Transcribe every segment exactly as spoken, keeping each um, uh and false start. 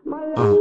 Ah.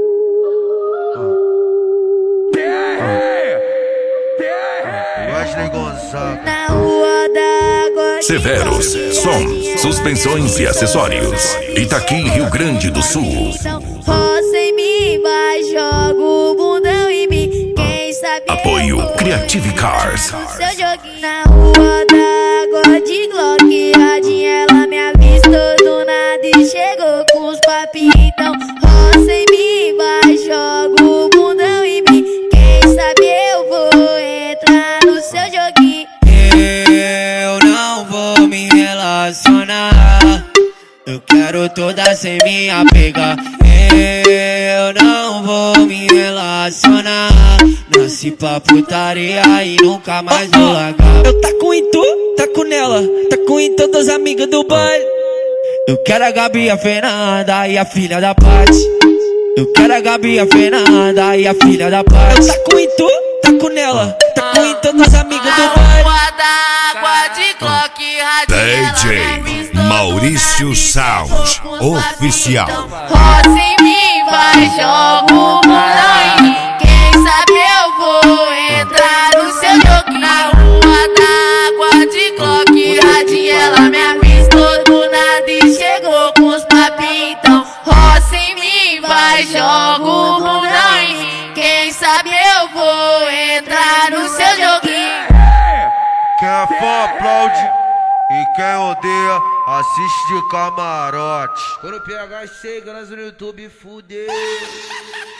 Wesley Gonzaga. Na rua da água. Severos, som, suspensões e acessórios. Itaqui, Rio Grande do Sul. Roça em mim, vai, joga o bundão em mim. Quem sabe Apoio Creative Cars. seu joguinho. Na rua da água de Glock, radinha, ela me avistou do nada e chegou com os papinhos. Então, roça em mim, vai, joga o bundão em mim. Quem sabe eu vou entrar no seu joguinho. Eu não vou me relacionar, eu quero toda sem me apegar. Eu não vou me relacionar, nasci pra putaria e nunca mais vou largar. Eu taco em tu, taco nela, taco em todas as amigas do baile. Eu quero a Gabi, a Fernanda e a filha da Paty. Eu quero a Gabi, a Fernanda e a filha da Paty. Eu taco em tu, taco nela, taco em todas as amigas do baile. Rua da água de Glock, radinha, D J Maurício Sound Oficial. roça em mim, vai, joga o bundão em mim. Quem sabe eu vou entrar no seu joguinho. Na rua da água de Glock, radinha, ela me avistou do nada e chegou com os papinhos. Então, roça em mim, vai, joga o bundão em mim. Quem sabe eu vou entrar no seu joguinho. Quem é fã aplaude e quem odeia assiste de camarote. Quando o P H chega, nós no YouTube fudeu.